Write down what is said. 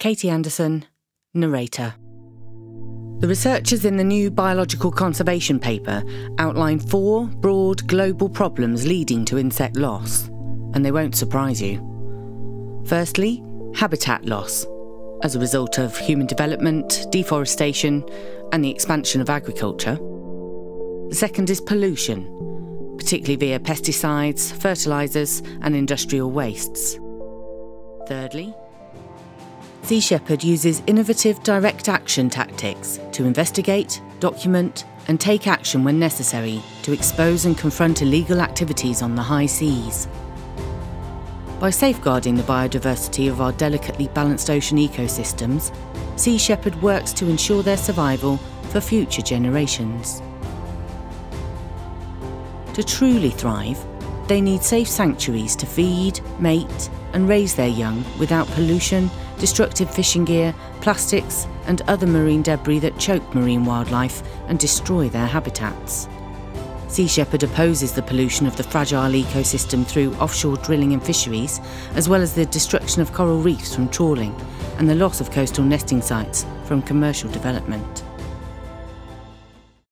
Katie Anderson, narrator. The researchers in the new biological conservation paper outline 4 broad global problems leading to insect loss, and they won't surprise you. Firstly, habitat loss, as a result of human development, deforestation, and the expansion of agriculture. The second is pollution, particularly via pesticides, fertilisers, and industrial wastes. Thirdly, Sea Shepherd uses innovative direct action tactics to investigate, document, and take action when necessary to expose and confront illegal activities on the high seas. By safeguarding the biodiversity of our delicately balanced ocean ecosystems, Sea Shepherd works to ensure their survival for future generations. To truly thrive, they need safe sanctuaries to feed, mate, and raise their young without pollution, destructive fishing gear, plastics, and other marine debris that choke marine wildlife and destroy their habitats. Sea Shepherd opposes the pollution of the fragile ecosystem through offshore drilling and fisheries, as well as the destruction of coral reefs from trawling and the loss of coastal nesting sites from commercial development.